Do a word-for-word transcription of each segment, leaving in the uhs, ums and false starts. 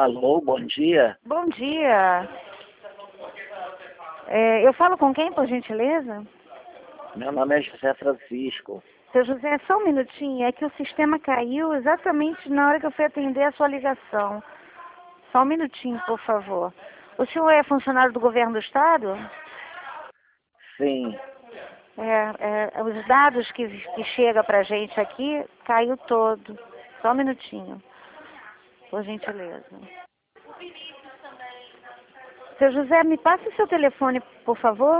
Alô, bom dia. Bom dia. É, eu falo com quem, por gentileza? Meu nome é José Francisco. Seu José, só um minutinho. É que o sistema caiu exatamente na hora que eu fui atender a sua ligação. Só um minutinho, por favor. O senhor é funcionário do governo do estado? Sim. É, é, os dados que, que chegam pra gente aqui caiu todo. Só um minutinho. Por gentileza. Seu José, me passa o seu telefone, por favor.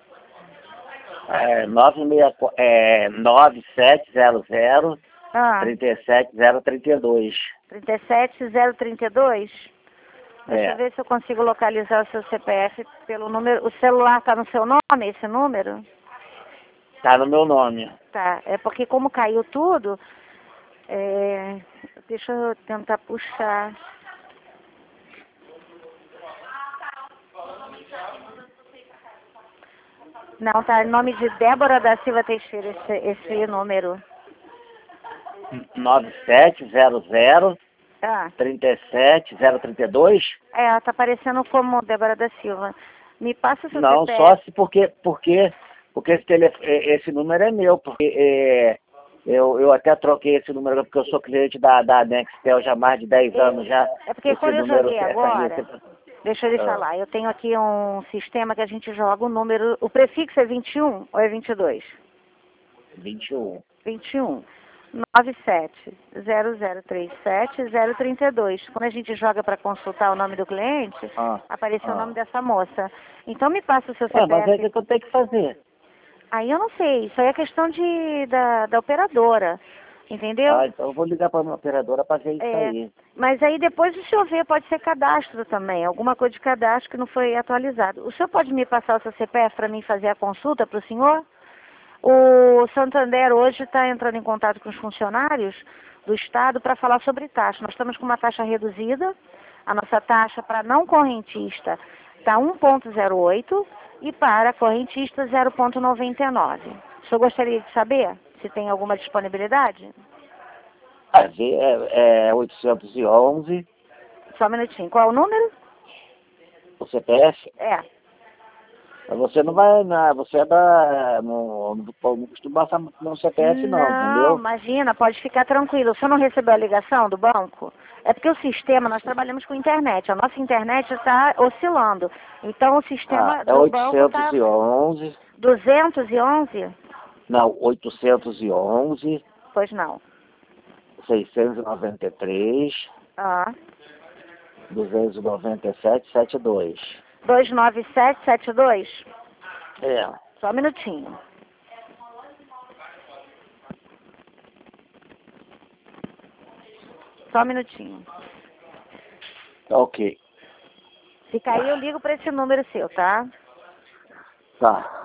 É, nove seis, é, nove sete zero zero, Ah, três sete zero três dois. trinta e sete zero trinta e dois. Deixa eu É, ver se eu consigo localizar o seu C P F pelo número. O celular está no seu nome, esse número? tá no meu nome. Tá. É porque como caiu tudo, é, deixa eu tentar puxar. Não, tá em nome de Débora da Silva Teixeira esse, esse número. nove sete zero zero, Ah, três sete zero três dois? é, tá aparecendo como Débora da Silva. Me passa o seu Não, C P F. só se porque, porque, porque esse, telefone, esse número é meu, porque é, eu, eu até troquei esse número porque eu sou cliente da, da Nextel já há mais de dez anos já. É porque Esse quando eu número, joguei essa linha agora, sempre- deixa eu lhe ah, falar, eu tenho aqui um sistema que a gente joga o número, o prefixo é vinte e um ou é vinte e dois? vinte e um. vinte e um. nove sete zero zero três sete zero três dois. Quando a gente joga para consultar o nome do cliente, Ah, apareceu o nome ah. dessa moça. Então me passa o seu Ué, mas aí o C P F. que que eu tenho que fazer? Aí eu não sei, isso aí é questão de, da, da operadora, entendeu? Ah, então eu vou ligar para a minha operadora para ver isso É, aí. mas aí depois o senhor vê, pode ser cadastro também, alguma coisa de cadastro que não foi atualizado. O senhor pode me passar o seu C P F para mim fazer a consulta para o senhor? O Santander hoje está entrando em contato com os funcionários do Estado para falar sobre taxa. Nós estamos com uma taxa reduzida, a nossa taxa para não correntista está um vírgula zero oito e para correntista zero vírgula noventa e nove. O senhor gostaria de saber se tem alguma disponibilidade? Aí é, é oitocentos e onze, Só um minutinho. Qual é o número? o C P F. É. Mas você não vai, na, você é da, não, não, não costuma passar no C P F não, Não, entendeu? imagina, pode ficar tranquilo. O senhor não recebeu a ligação do banco? É porque o sistema, nós trabalhamos com internet. A nossa internet está oscilando. Então o Ah, sistema é do banco está oitocentos e onze, duzentos e onze? não, oitocentos e onze, Pois não. seiscentos e noventa e três, Ah, duzentos e noventa e sete, setenta e dois. dois nove sete sete dois? É, Só um minutinho. Só um minutinho. tá ok. Se cair, eu ligo para esse número seu, tá? Tá.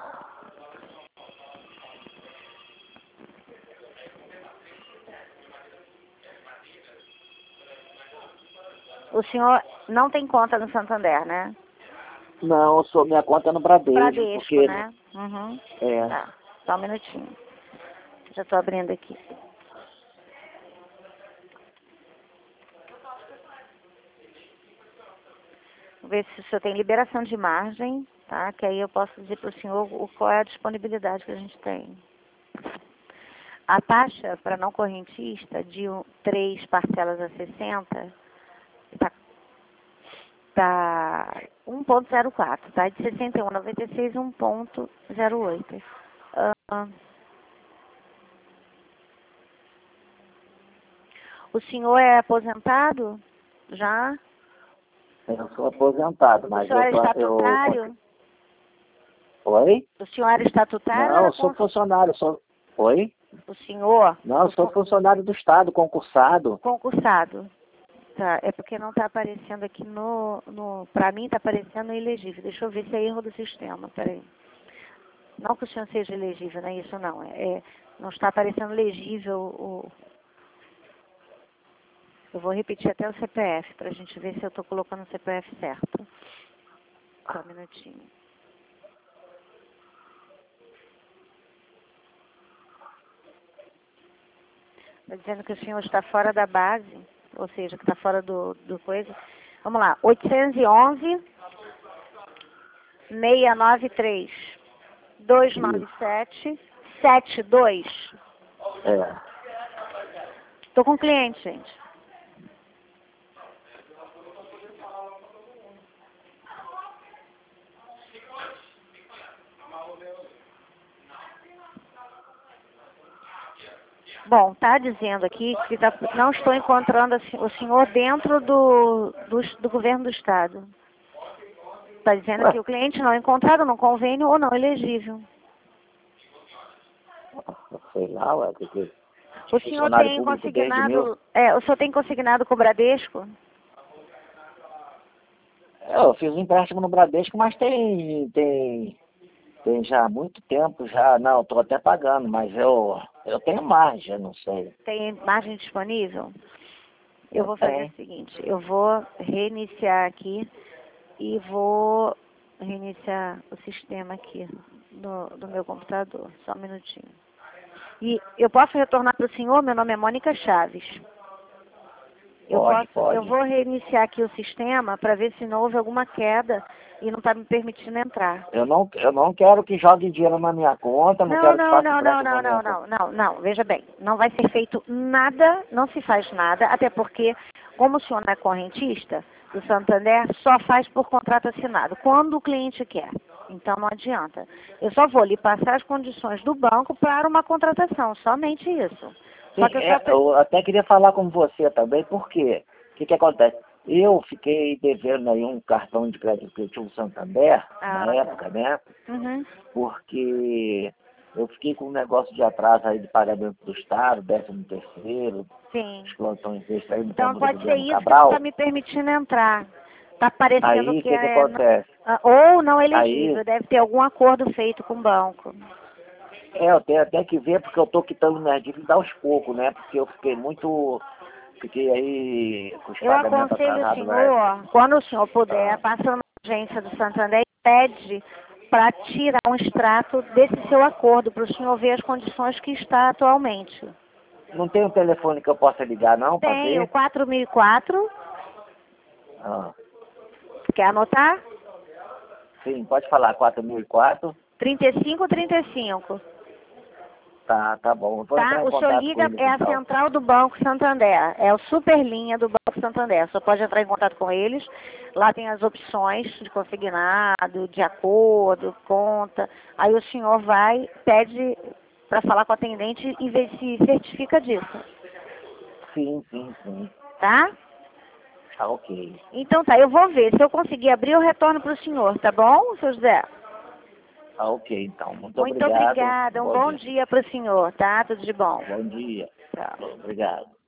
O senhor não tem conta no Santander, né? Não, eu sou, minha conta é no Bradesco, Bradesco, porque, né? Uhum. é, Tá. Só um minutinho. Já estou abrindo aqui. Vou ver se o senhor tem liberação de margem, tá? Que aí eu posso dizer para o senhor o, qual é a disponibilidade que a gente tem. A taxa para não correntista de um, três parcelas a sessenta está tá um vírgula zero quatro, tá? De sessenta e um a noventa e seis, um vírgula zero oito. Ah, o senhor é aposentado? Já? eu sou aposentado, O mas senhor eu é tô, eu, estatutário? oi? O senhor era estatutário ou Não, era eu sou cons... funcionário, sou, oi? o senhor? Não, eu O sou con- funcionário do Estado, concursado. concursado. Tá, é porque não está aparecendo aqui no, no... Para mim está aparecendo ilegível. Deixa eu ver se é erro do sistema, peraí. Não que o senhor seja elegível, não é isso não. É, é- não está aparecendo legível o... Eu vou repetir até o C P F para a gente ver se eu estou colocando o C P F certo. Só um minutinho. Está dizendo que o senhor está fora da base, ou seja, que está fora do, do coisa. Vamos lá, oitocentos e onze, seiscentos e noventa e três, duzentos e noventa e sete, setenta e dois. É. Tô com cliente, gente. Bom, tá dizendo aqui que tá, não estou encontrando o senhor dentro do, do, do governo do estado. Está dizendo Ué? que o cliente não é encontrado no convênio ou não elegível. Sei lá, ué, que, que O senhor funcionário tem público desde mil... consignado, é, o senhor tem consignado com o Bradesco? É, eu fiz um empréstimo no Bradesco, mas tem, tem, tem já há muito tempo já. Não, estou até pagando, mas eu, eu tenho margem, eu não sei. Tem margem disponível? Eu Eu vou fazer tenho. o seguinte, eu vou reiniciar aqui e vou reiniciar o sistema aqui do, do meu computador. Só um minutinho. E eu posso retornar para o senhor? Meu nome é Mônica Chaves. Eu, Pode, posso, pode. eu vou reiniciar aqui o sistema para ver se não houve alguma queda e não está me permitindo entrar. Eu não, eu não quero que jogue dinheiro na minha conta, não, Não, quero que não, faça não, não, empréstimo não, na minha não, conta. não, não, não, veja bem, não vai ser feito nada, não se faz nada, até porque, como o senhor não é correntista do Santander, só faz por contrato assinado, quando o cliente quer. Então não adianta. Eu só vou lhe passar as condições do banco para uma contratação, somente isso. Sim, Só que eu é, só... pre- eu até queria falar com você também, porque o que, que acontece? Eu fiquei devendo aí um cartão de crédito que eu tinha no Santander, Ah, na época, né? uhum. Porque eu fiquei com um negócio de atraso aí de pagamento do Estado, décimo terceiro, Sim. os plantões extras aí no Então tempo do pode ser governo isso que não está Cabral. me permitindo entrar. Está parecendo Aí, o que que, que é... acontece? ah, ou não Aí, elegível, deve ter algum acordo feito com o banco. é, eu tenho até que ver, porque eu tô quitando minhas dívidas aos poucos, né? Porque eu fiquei muito... Fiquei aí com os Eu pagamentos aconselho o atrasados, né? senhor, quando o senhor puder, Ah, passa na agência do Santander e pede para tirar um extrato desse seu acordo, para o senhor ver as condições que está atualmente. não tem um telefone que eu possa ligar, não, para Tem o ver? quatro mil e quatro, Ah, quer anotar? sim, pode falar, quatro mil e quatro. trinta e cinco trinta e cinco. Tá, tá bom. Eu vou Tá? entrar em O senhor contato com liga, eles, é a então. central do Banco Santander, é o Superlinha do Banco Santander. Só pode entrar em contato com eles. Lá tem as opções de consignado, de acordo, conta. Aí o senhor vai, pede para falar com o atendente e ver se certifica disso. Sim, sim, sim. Tá? Tá ok. Então tá, eu vou ver. Se eu conseguir abrir, eu retorno para o senhor, tá bom, seu José? Tá ok, então. Muito Muito obrigado. obrigada. Um Bom bom dia. dia para o senhor, tá? Tudo de bom. Bom dia. Tchau. Obrigado.